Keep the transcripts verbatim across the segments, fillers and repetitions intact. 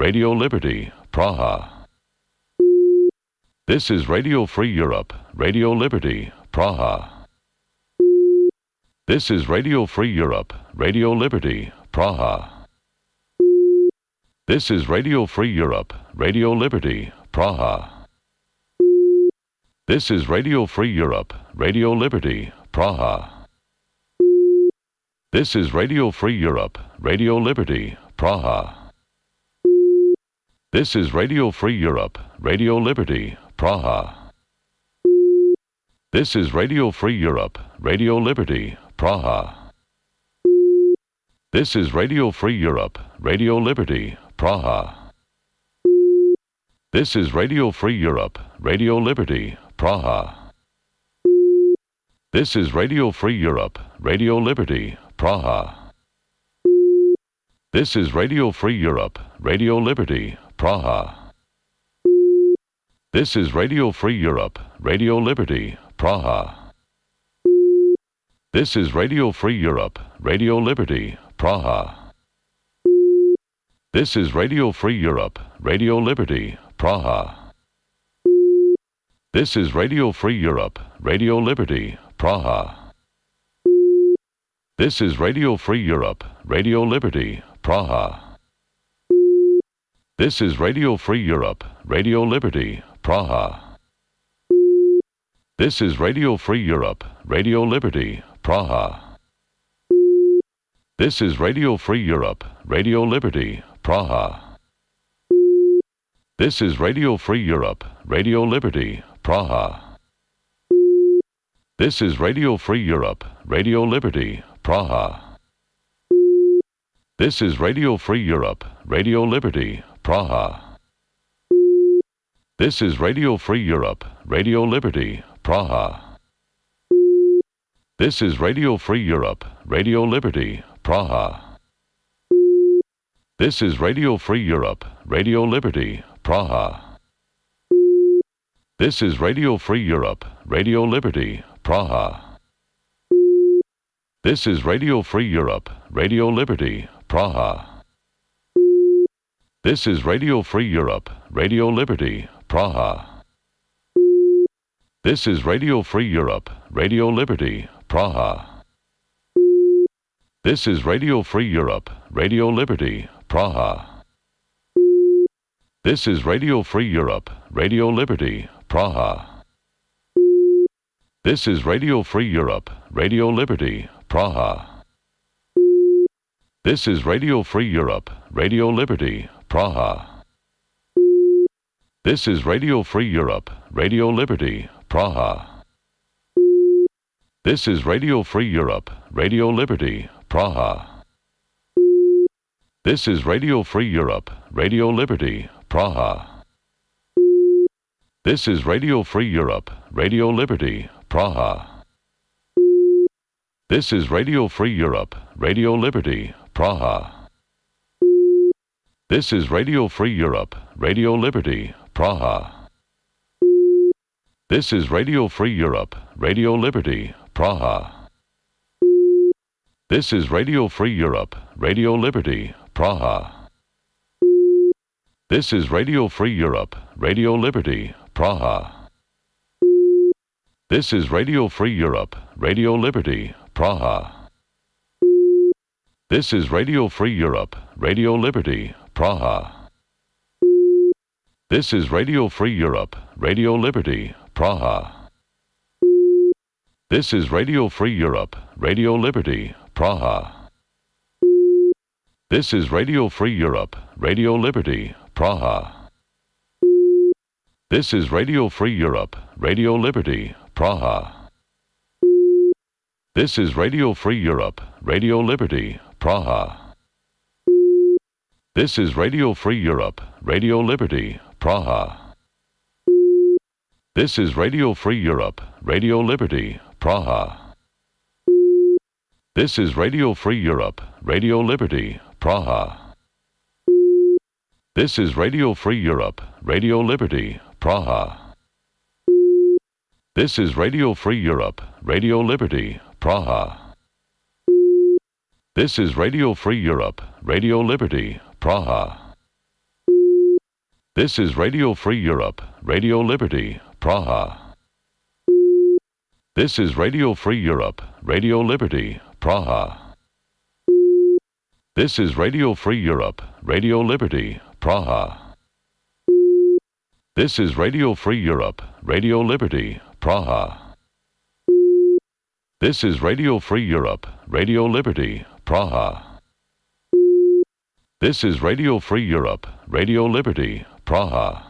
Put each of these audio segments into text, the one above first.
Radio Liberty, Praha. This is Radio Free Europe, Radio Liberty, Praha. This is Radio Free Europe, Radio Liberty, Praha. This is Radio Free Europe, Radio Liberty, Praha. This is Radio Free Europe, Radio Liberty, Praha. This is Radio Free Europe, Radio Liberty, Praha. This is Radio Free Europe, Radio Liberty, Praha. This is Radio Free Europe, Radio Liberty, Praha. This is Radio Free Europe, Radio Liberty, Praha. This is Radio Free Europe, Radio Liberty, Praha. This is Radio Free Europe, Radio Liberty, Praha. This is Radio Free Europe, Radio Liberty, Praha. This is Radio Free Europe, Radio Liberty, Praha. This is Radio Free Europe, Radio Liberty, Praha. This is Radio Free Europe, Radio Liberty, Praha. This is Radio Free Europe, Radio Liberty, Praha. This is Radio Free Europe, Radio Liberty, Praha. This is Radio Free Europe, Radio Liberty, Praha. This is Radio Free Europe, Radio Liberty, Praha. This is Radio Free Europe, Radio Liberty, Praha. This is Radio Free Europe, Radio Liberty, Praha. This is Radio Free Europe, Radio Liberty, Praha. This is Radio Free Europe, Radio Liberty, Praha. This is Radio Free Europe, Radio Liberty, Praha. This is Radio Free Europe, Radio Liberty, Praha. This is Radio Free Europe, Radio Liberty, Praha. This is Radio Free Europe, Radio Liberty, Praha. This is Radio Free Europe, Radio Liberty, Praha. This is Radio Free Europe, Radio Liberty, Praha. This is Radio Free Europe, Radio Liberty, Praha. This is Radio Free Europe, Radio Liberty, Praha. This is Radio Free Europe, Radio Liberty, Praha. This is Radio Free Europe, Radio Liberty, Praha. This is Radio Free Europe, Radio Liberty, Praha. This is Radio Free Europe, Radio Liberty, Praha. This is Radio Free Europe, Radio Liberty, Praha. This is Radio Free Europe, Radio Liberty, Praha. This is Radio Free Europe, Radio Liberty, Praha. This is Radio Free Europe, Radio Liberty, Praha. This is Radio Free Europe, Radio Liberty, Praha. This is Radio Free Europe, Radio Liberty, Praha. This is Radio Free Europe, Radio Liberty, Praha. This is Radio Free Europe, Radio Liberty, Praha. This is Radio Free Europe, Radio Liberty, Praha. This is Radio Free Europe, Radio Liberty, Praha. This is Radio Free Europe, Radio Liberty, Praha. This is Radio Free Europe, Radio Liberty, Praha. This is Radio Free Europe, Radio Liberty, Praha. This is Radio Free Europe, Radio Liberty, Praha. This is Radio Free Europe, Radio Liberty, Praha. This is Radio Free Europe, Radio Liberty, Praha. This is Radio Free Europe, Radio Liberty, Praha. This is Radio Free Europe, Radio Liberty, Praha. This is Radio Free Europe, Radio Liberty, Praha. This is Radio Free Europe, Radio Liberty, Praha. This is Radio Free Europe, Radio Liberty, Praha. This is Radio Free Europe, Radio Liberty, Praha. This is Radio Free Europe, Radio Liberty, Praha. This is Radio Free Europe, Radio Liberty, Praha. This is Radio Free Europe, Radio Liberty, Praha. This is Radio Free Europe, Radio Liberty, Praha. This is Radio Free Europe, Radio Liberty, Praha.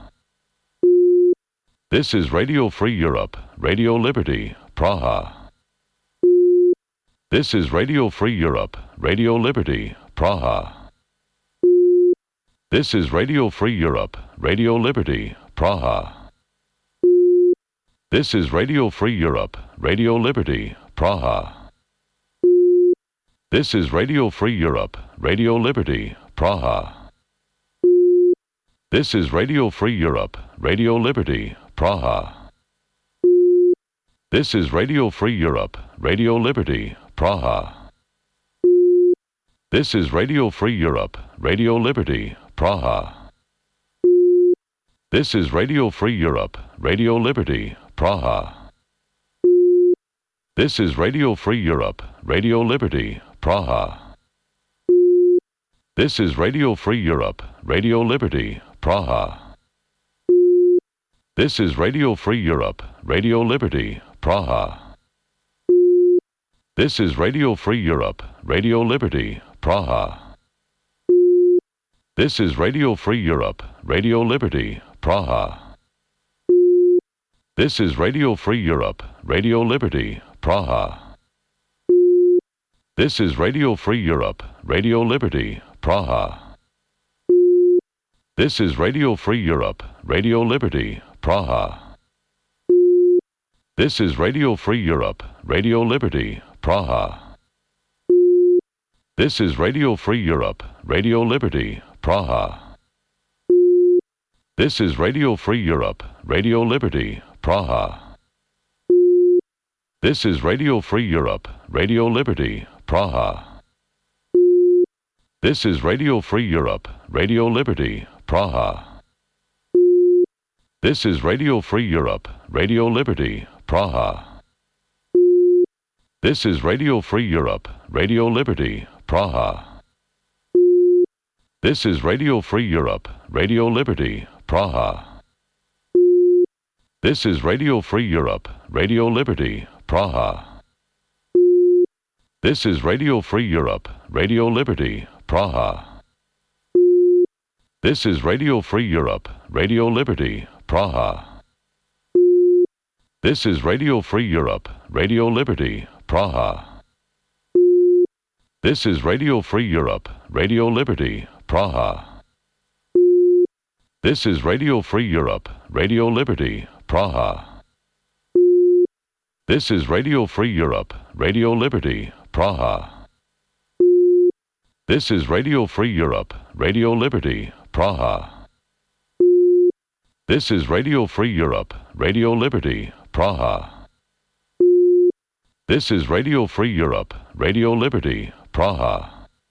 This is Radio Free Europe, Radio Liberty, Praha. This is Radio Free Europe, Radio Liberty, Praha. This is Radio Free Europe, Radio Liberty, Praha. This is Radio Free Europe, Radio Liberty, Praha. This is Radio Free Europe, Radio Liberty, Praha. This is Radio Free Europe, Radio Liberty, Praha. This is Radio Free Europe, Radio Liberty, Praha. This is Radio Free Europe, Radio Liberty, Praha. This is Radio Free Europe, Radio Liberty, Praha. This is Radio Free Europe, Radio Liberty, Praha. This is Radio Free Europe, Radio Liberty, Praha. This is Radio Free Europe, Radio Liberty, Praha. This is Radio Free Europe, Radio Liberty, Praha. This is Radio Free Europe, Radio Liberty, Praha. This is Radio Free Europe, Radio Liberty, Praha. This is Radio Free Europe, Radio Liberty, Praha. This is Radio Free Europe, Radio Liberty, Praha. This is Radio Free Europe, Radio Liberty, Praha. This is Radio Free Europe, Radio Liberty, Praha. This is Radio Free Europe, Radio Liberty, Praha. This is Radio Free Europe, Radio Liberty, Praha. This is Radio Free Europe, Radio Liberty, Praha. This is Radio Free Europe, Radio Liberty, Praha. This is Radio Free Europe, Radio Liberty, Praha. This is Radio Free Europe, Radio Liberty, Praha. This is Radio Free Europe, Radio Liberty, Praha. This is Radio Free Europe, Radio Liberty, Praha. This is Radio Free Europe, Radio Liberty, Praha. This is Radio Free Europe, Radio Liberty, Praha. This is Radio Free Europe, Radio Liberty, Praha. This is Radio Free Europe, Radio Liberty, Praha. This is Radio Free Europe, Radio Liberty, Praha. This is Radio Free Europe, Radio Liberty, Praha. This is Radio Free Europe, Radio Liberty, Praha. This is Radio Free Europe, Radio Liberty, Praha.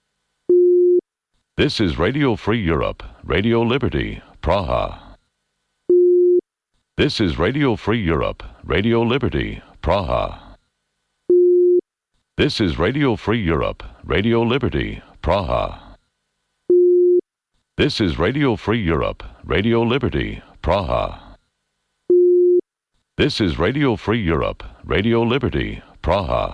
This is Radio Free Europe, Radio Liberty, Praha. This is Radio Free Europe, Radio Liberty, Praha. This is Radio Free Europe, Radio Liberty, Praha. This is Radio Free Europe, Radio Liberty, Praha. This is Radio Free Europe, Radio Liberty, Praha.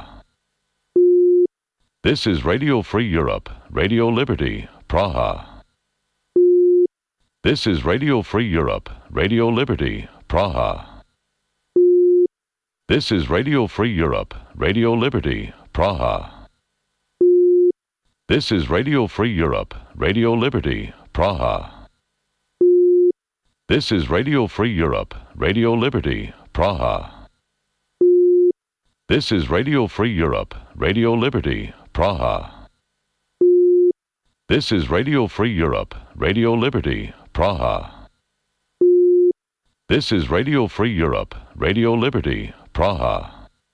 This is Radio Free Europe, Radio Liberty, Praha. This is Radio Free Europe, Radio Liberty, Praha. This is Radio Free Europe, Radio Liberty, Praha. This is Radio Free Europe, Radio Liberty, Praha. This is Radio Free Europe, Radio Liberty, Praha. This is Radio Free Europe, Radio Liberty, Praha. This is Radio Free Europe, Radio Liberty, Praha. This is Radio Free Europe, Radio Liberty, Praha.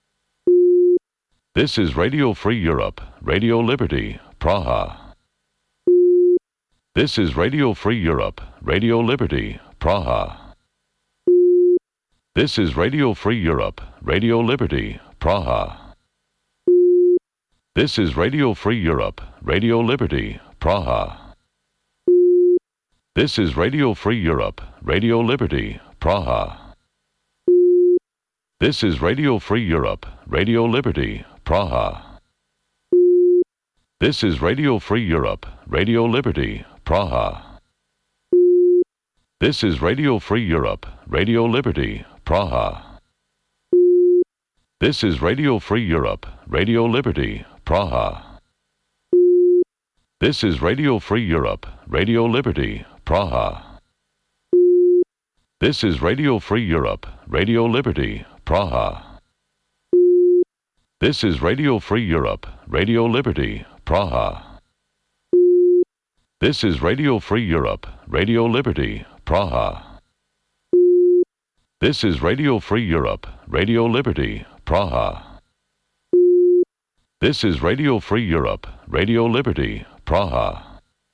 This is Radio Free Europe, Radio Liberty, Praha. This is Radio Free Europe, Radio Liberty, Praha. This is Radio Free Europe, Radio Liberty, Praha. This is Radio Free Europe, Radio Liberty, Praha. This is Radio Free Europe, Radio Liberty, Praha. This is Radio Free Europe, Radio Liberty, Praha. This is Radio Free Europe, Radio Liberty, Praha. This is Radio Free Europe, Radio Liberty, Praha. This is Radio Free Europe, Radio Liberty, Praha. This is Radio Free Europe, Radio Liberty, Praha. This is Radio Free Europe, Radio Liberty, Praha. This is Radio Free Europe, Radio Liberty, Praha. This is Radio Free Europe, Radio Liberty, Praha. This is Radio Free Europe, Radio Liberty, Praha. This is Radio Free Europe, Radio Liberty, Praha.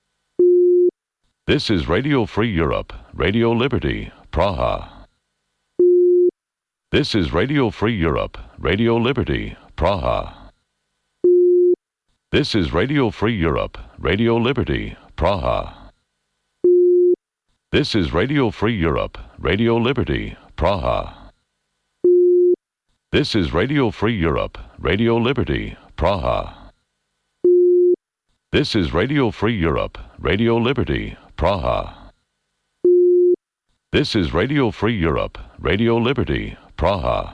This is Radio Free Europe, Radio Liberty, Praha. This is Radio Free Europe, Radio Liberty, Praha. This is Radio Free Europe, Radio Liberty, Praha. This is Radio Free Europe, Radio Liberty, Praha. This is Radio Free Europe, Radio Liberty, Praha. This is Radio Free Europe, Radio Liberty, Praha. This is Radio Free Europe, Radio Liberty, Praha.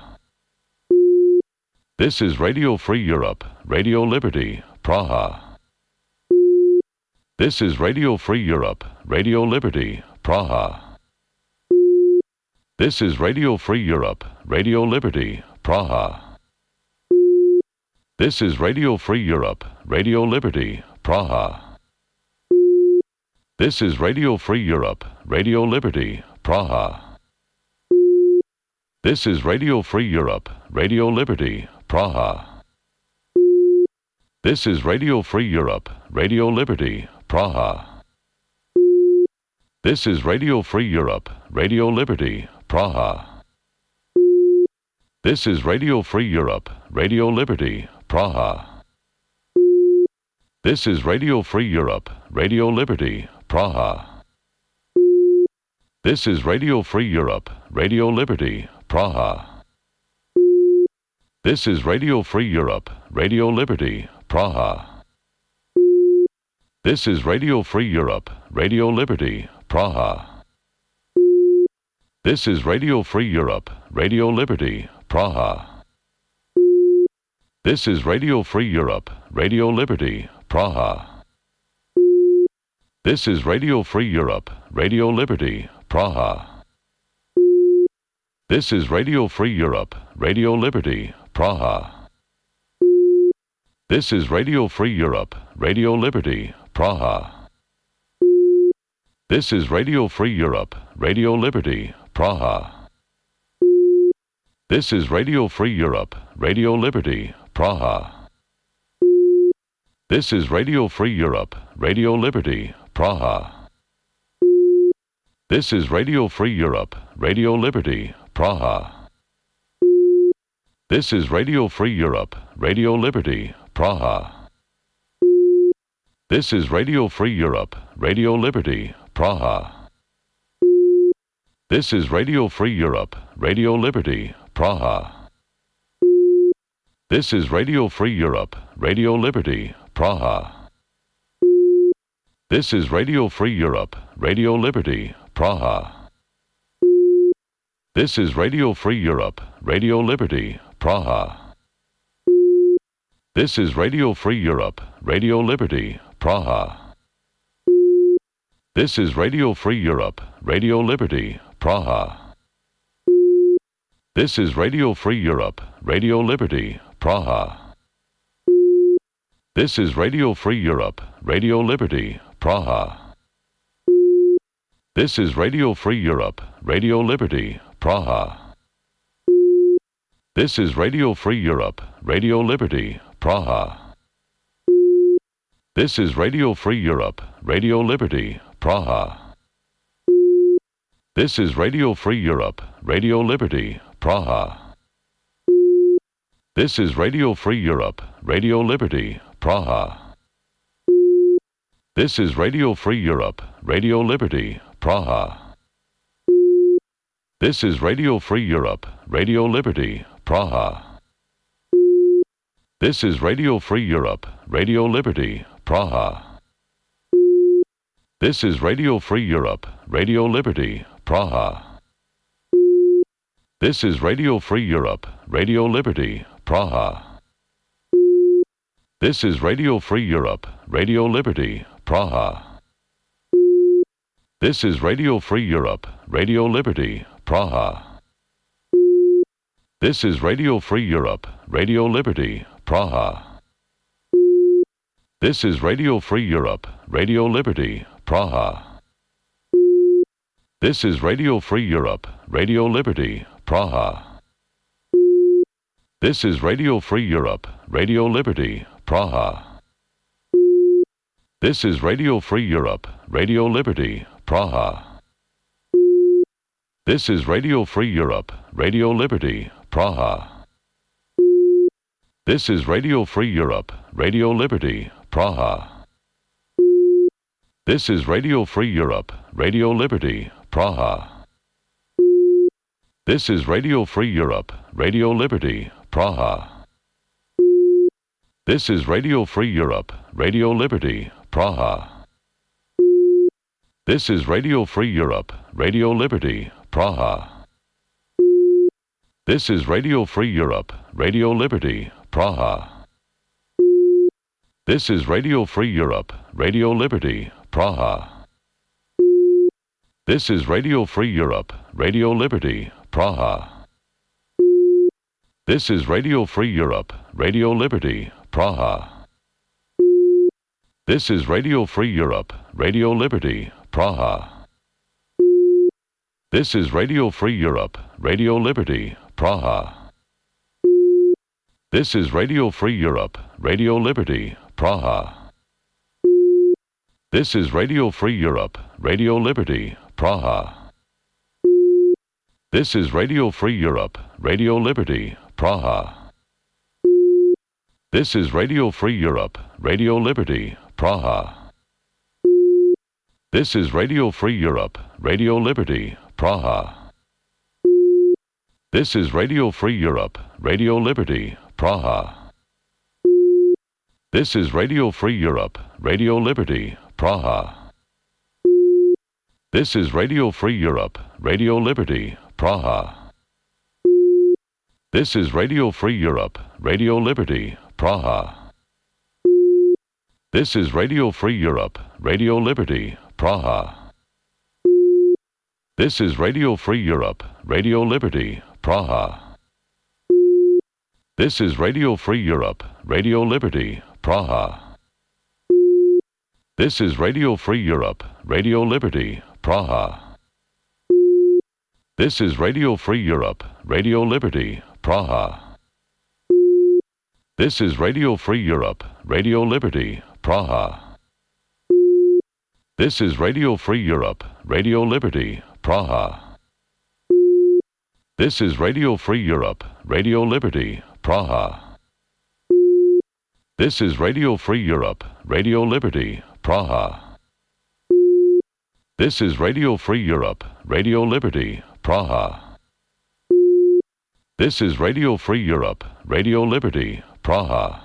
This is Radio Free Europe, Radio Liberty, Praha. This is Radio Free Europe, Radio Liberty, Praha. This is Radio Free Europe, Radio Liberty, Praha. This is Radio Free Europe, Radio Liberty, Praha. This is Radio Free Europe, Radio Liberty, Praha. This is Radio Free Europe, Radio Liberty, Praha. This is Radio Free Europe, Radio Liberty, Praha. This is Radio Free Europe, Radio Liberty, Praha. This is Radio Free Europe, Radio Liberty, Praha. This is Radio Free Europe, Radio Liberty, Praha. This is Radio Free Europe, Radio Liberty, Praha. This is Radio Free Europe, Radio Liberty, Praha. This is Radio Free Europe, Radio Liberty, Praha. This is Radio Free Europe, Radio Liberty, Praha. This is Radio Free Europe, Radio Liberty, Praha. This is Radio Free Europe, Radio Liberty, Praha. This is Radio Free Europe, Radio Liberty, Praha. This is Radio Free Europe, Radio Liberty, Praha. This is Radio Free Europe, Radio Liberty, Praha. This is Radio Free Europe, Radio Liberty, Praha. This is Radio Free Europe, Radio Liberty, Praha. This is Radio Free Europe, Radio Liberty, Praha. This is Radio Free Europe, Radio Liberty, Praha. This is Radio Free Europe, Radio Liberty, Praha. This is Radio Free Europe, Radio Liberty, Praha. This is Radio Free Europe, Radio Liberty, Praha. This is Radio Free Europe, Radio Liberty, Praha. This is Radio Free Europe, Radio Liberty, Praha. This is Radio Free Europe, Radio Liberty, Praha. This is Radio Free Europe, Radio Liberty, Praha. This is Radio Free Europe, Radio Liberty, Praha. This is Radio Free Europe, Radio Liberty, Praha. This is Radio Free Europe, Radio Liberty, Praha. This is Radio Free Europe, Radio Liberty, Praha. This is Radio Free Europe, Radio Liberty, Praha. This is Radio Free Europe, Radio Liberty, Praha. This is Radio Free Europe, Radio Liberty, Praha. This is Radio Free Europe, Radio Liberty, Praha. This is Radio Free Europe, Radio Liberty, Praha. This is Radio Free Europe, Radio Liberty, Praha. This is Radio Free Europe, Radio Liberty, Praha. This is Radio Free Europe, Radio Liberty, Praha. This is Radio Free Europe, Radio Liberty, Praha. This is Radio Free Europe, Radio Liberty, Praha. This is Radio Free Europe, Radio Liberty, Praha. This is Radio Free Europe, Radio Liberty, Praha. This is Radio Free Europe, Radio Liberty, Praha. This is Radio Free Europe, Radio Liberty, Praha. This is Radio Free Europe, Radio Liberty, Praha. This is Radio Free Europe, Radio Liberty, Praha. This is Radio Free Europe, Radio Liberty, Praha. This is Radio Free Europe, Radio Liberty, Praha. This is Radio Free Europe, Radio Liberty, Praha. This is Radio Free Europe, Radio Liberty, Praha. This is Radio Free Europe, Radio Liberty, Praha. This is Radio Free Europe, Radio Liberty, Praha. This is Radio Free Europe, Radio Liberty, Praha. This is Radio Free Europe, Radio Liberty, Praha. This is Radio Free Europe, Radio Liberty, Praha. This is Radio Free Europe, Radio Liberty, Praha. This is Radio Free Europe, Radio Liberty, Praha. This is Radio Free Europe, Radio Liberty, Praha. This is Radio Free Europe, Radio Liberty, Praha. This is Radio Free Europe, Radio Liberty, Praha. This is Radio Free Europe, Radio Liberty, Praha. This is Radio Free Europe, Radio Liberty, Praha. This is Radio Free Europe, Radio Liberty, Praha. This is Radio Free Europe, Radio Liberty, Praha. This is Radio Free Europe, Radio Liberty, Praha. This is Radio Free Europe, Radio Liberty, Praha. This is Radio Free Europe, Radio Liberty, Praha. This is Radio Free Europe, Radio Liberty, Praha. This is Radio Free Europe, Radio Liberty, Praha. This is Radio Free Europe, Radio Liberty, Praha. This is Radio Free Europe, Radio Liberty, Praha. This is Radio Free Europe, Radio Liberty, Praha. This is Radio Free Europe, Radio Liberty, Praha. This is Radio Free Europe, Radio Liberty, Praha. This is Radio Free Europe, Radio Liberty, Praha. This is Radio Free Europe, Radio Liberty, Praha. This is Radio Free Europe, Radio Liberty, Praha.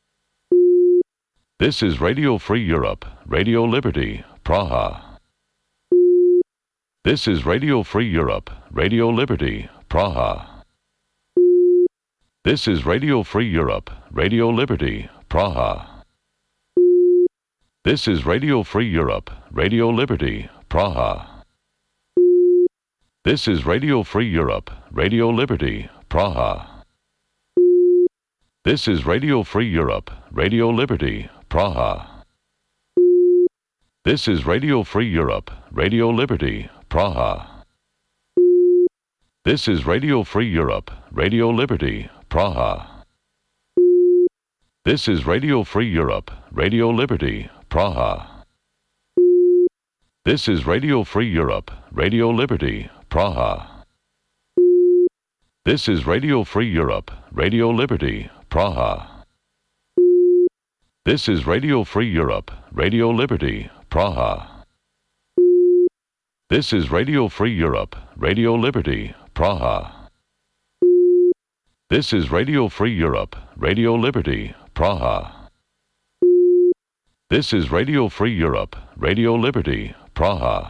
This is Radio Free Europe, Radio Liberty, Praha. This is Radio Free Europe, Radio Liberty, Praha. This is Radio Free Europe, Radio Liberty, Praha. This is Radio Free Europe, Radio Liberty, Praha. This is Radio Free Europe, Radio Liberty, Praha. This is Radio Free Europe, Radio Liberty, Praha. This is Radio Free Europe, Radio Liberty, Praha. This is Radio Free Europe, Radio Liberty, Praha. This is Radio Free Europe, Radio Liberty, Praha. This is Radio Free Europe, Radio Liberty, Praha. This is Radio Free Europe, Radio Liberty, Praha. This is Radio Free Europe, Radio Liberty, Praha. This is Radio Free Europe, Radio Liberty, Praha. This is Radio Free Europe, Radio Liberty, Praha. This is Radio Free Europe, Radio Liberty, Praha.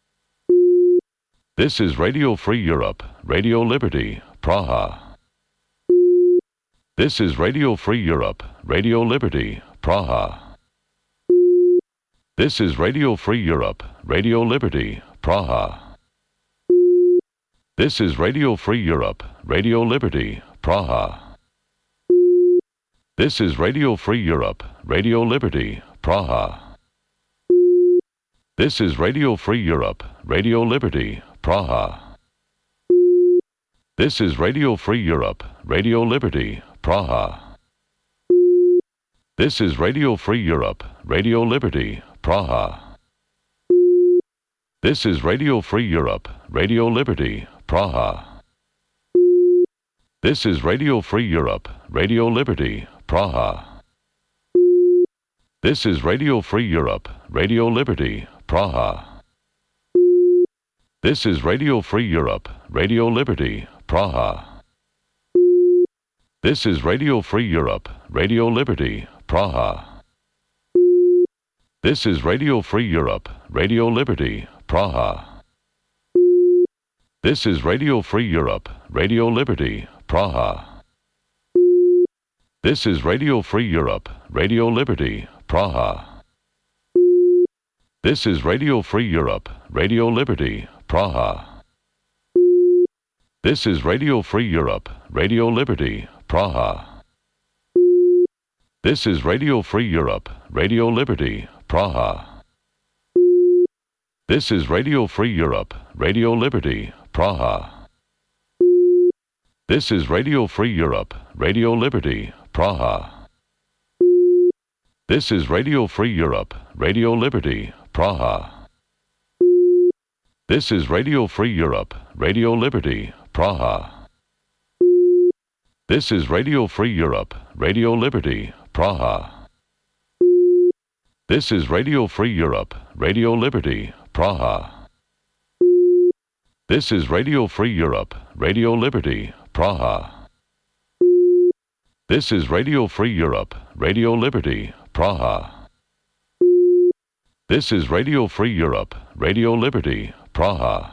This is Radio Free Europe, Radio Liberty, Praha. This is Radio Free Europe, Radio Liberty, Praha. This is Radio Free Europe, Radio Liberty, Praha. This is Radio Free Europe, Radio Liberty, Praha. This is Radio Free Europe, Radio Liberty, Praha. This is Radio Free Europe, Radio Liberty, Praha. This is Radio Free Europe, Radio Liberty, Praha. This is Radio Free Europe, Radio Liberty, Praha. This is Radio Free Europe, Radio Liberty, Praha. This is Radio Free Europe, Radio Liberty, Praha. This is Radio Free Europe, Radio Liberty, Praha. This is Radio Free Europe, Radio Liberty, Praha. This is Radio Free Europe, Radio Liberty, Praha. This is Radio Free Europe, Radio Liberty, Praha. This is Radio Free Europe, Radio Liberty, Praha. This is Radio Free Europe, Radio Liberty, Praha. This is Radio Free Europe, Radio Liberty, Praha. This is Radio Free Europe, Radio Liberty, Praha. This is Radio Free Europe, Radio Liberty, Praha. This is Radio Free Europe, Radio Liberty, Praha. This is Radio Free Europe, Radio Liberty, Praha. This is Radio Free Europe, Radio Liberty, Praha. This is Radio Free Europe, Radio Liberty, Praha. This is Radio Free Europe, Radio Liberty, Praha. This is Radio Free Europe, Radio Liberty, Praha. This is Radio Free Europe, Radio Liberty, Praha. This is Radio Free Europe, Radio Liberty, Praha. This is Radio Free Europe, Radio Liberty, Praha.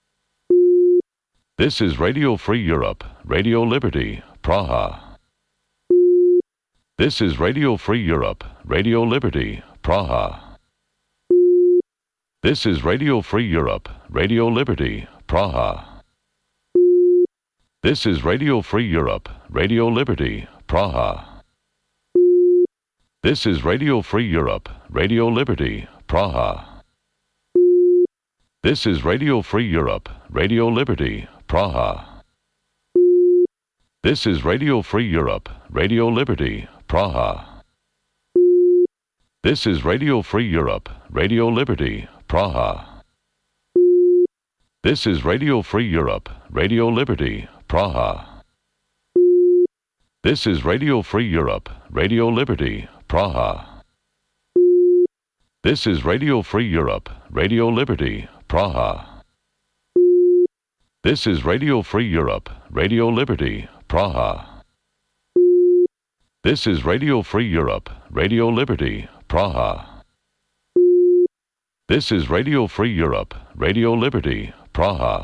This is Radio Free Europe, Radio Liberty, Praha. This is Radio Free Europe, Radio Liberty, Praha. This is Radio Free Europe, Radio Liberty, Praha. This is Radio Free Europe, Radio Liberty, Praha. This is Radio Free Europe, Radio Liberty, Praha. This is Radio Free Europe, Radio Liberty, Praha. This is Radio Free Europe, Radio Liberty, Praha. This is Radio Free Europe, Radio Liberty, Praha. This is Radio Free Europe, Radio Liberty, Praha. This is Radio Free Europe, Radio Liberty, Praha. This is Radio Free Europe, Radio Liberty, Praha. This is Radio Free Europe, Radio Liberty, Praha. This is Radio Free Europe, Radio Liberty, Praha. This is Radio Free Europe, Radio Liberty, Praha.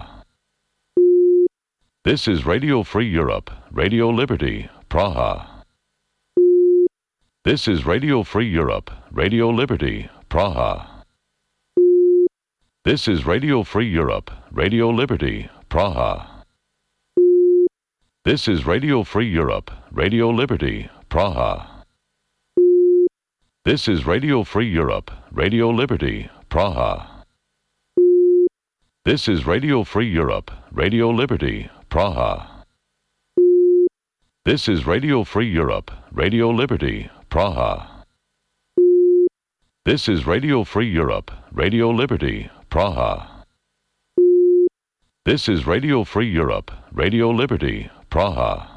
This is Radio Free Europe, Radio Liberty, Praha. This is Radio Free Europe, Radio Liberty, Praha. This is Radio Free Europe, Radio Liberty, Praha. This is Radio Free Europe, Radio Liberty, Praha. This is Radio Free Europe, Radio Liberty, Praha. This is Radio Free Europe, Radio Liberty, Praha. This is Radio Free Europe, Radio Liberty, Praha. This is Radio Free Europe, Radio Liberty, Praha. This is Radio Free Europe, Radio Liberty, Praha.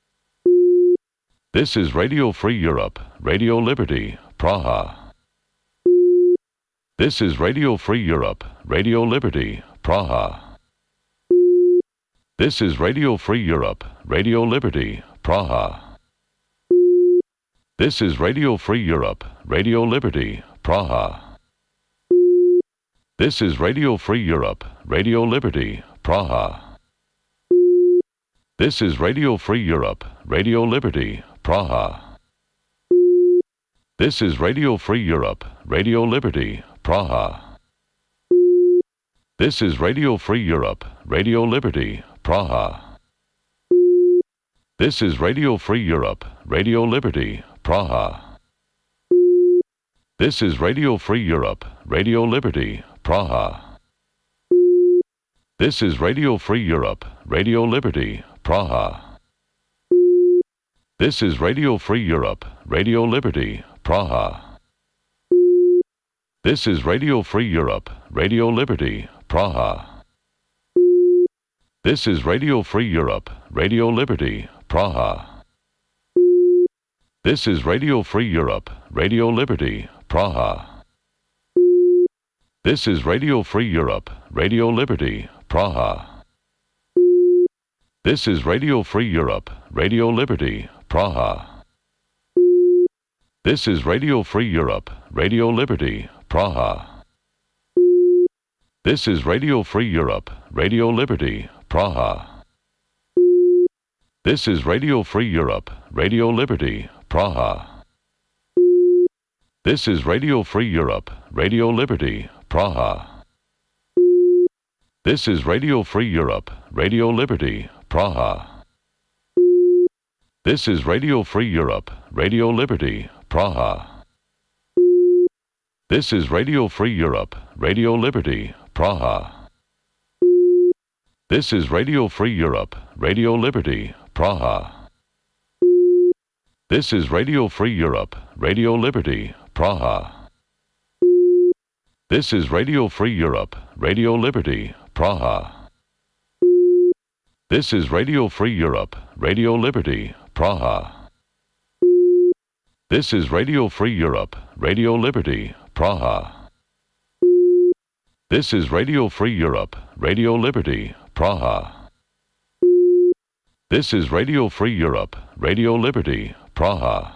This is Radio Free Europe, Radio Liberty, Praha. This is Radio Free Europe, Radio Liberty, Praha. This is Radio Free Europe, Radio Liberty, Praha. This is Radio Free Europe, Radio Liberty, Praha. This is Radio Free Europe, Radio Liberty, Praha. This is Radio Free Europe, Radio Liberty, Praha. This is Radio Free Europe, Radio Liberty, Praha. This is Radio Free Europe, Radio Liberty, Praha. This is Radio Free Europe, Radio Liberty, Praha. This is Radio Free Europe, Radio Liberty, Praha. This is Radio Free Europe, Radio Liberty, Praha. This is Radio Free Europe, Radio Liberty, Praha. This is Radio Free Europe, Radio Liberty, Praha. This is Radio Free Europe, Radio Liberty, Praha. This is Radio Free Europe, Radio Liberty, Praha. This is Radio Free Europe, Radio Liberty, Praha. This is Radio Free Europe, Radio Liberty, Praha. This is Radio Free Europe, Radio Liberty, Praha. This is Radio Free Europe, Radio Liberty, Praha. This is Radio Free Europe, Radio Liberty, Praha. This is Radio Free Europe, Radio Liberty, Praha. This is Radio Free Europe, Radio Liberty, Praha. This is Radio Free Europe, Radio Liberty, Praha. This is Radio Free Europe, Radio Liberty, Praha. This is Radio Free Europe, Radio Liberty, Praha. This is Radio Free Europe, Radio Liberty, Praha. This is Radio Free Europe, Radio Liberty, Praha. This is Radio Free Europe, Radio Liberty, Praha. This is Radio Free Europe, Radio Liberty, Praha. This is Radio Free Europe, Radio Liberty, Praha. This is Radio Free Europe, Radio Liberty, Praha.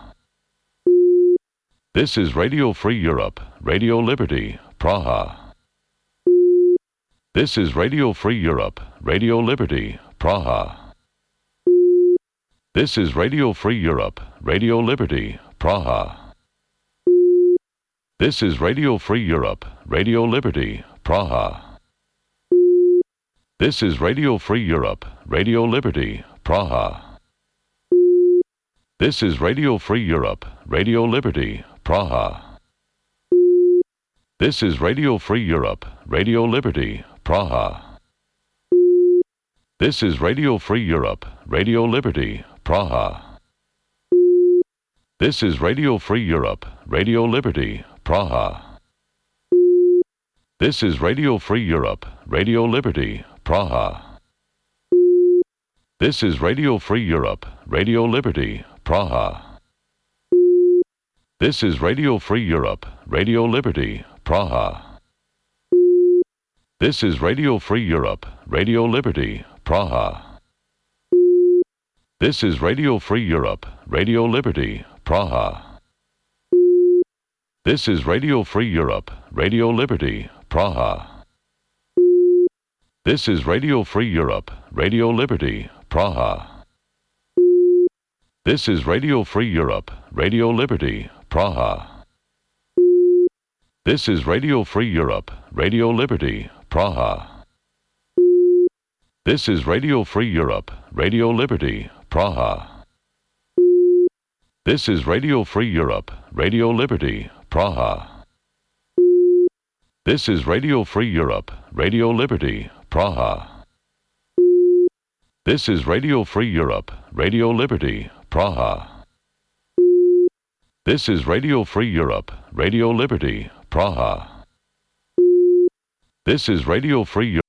This is Radio Free Europe, Radio Liberty, Praha. This is Radio Free Europe, Radio Liberty, Praha. This is Radio Free Europe, Radio Liberty, Praha. This is Radio Free Europe, Radio Liberty, Praha. This is Radio Free Europe, Radio Liberty, Praha. This is Radio Free Europe, Radio Liberty, Praha. This is Radio Free Europe, Radio Liberty, Praha. This is Radio Free Europe, Radio Liberty, Praha. This is Radio Free Europe, Radio Liberty, Praha. This is Radio Free Europe, Radio Liberty, Praha. This is Radio Free Europe, Radio Liberty, Praha. This is Radio Free Europe, Radio Liberty, Praha. This is Radio Free Europe, Radio Liberty, Praha. This is Radio Free Europe, Radio Liberty, Praha. This is Radio Free Europe, Radio Liberty, Praha. This is Radio Free Europe, Radio Liberty, Praha. This is Radio Free Europe, Radio Liberty, Praha. This is Radio Free Europe, Radio Liberty, Praha. This is Radio Free Europe, Radio Liberty, Praha. This is Radio Free Europe, Radio Liberty, Praha. This is Radio Free Europe, Radio Liberty, Praha. This is Radio Free Europe, Radio Liberty, Praha. This is Radio Free Europe, Radio Liberty, Praha. This is Radio Free Europe.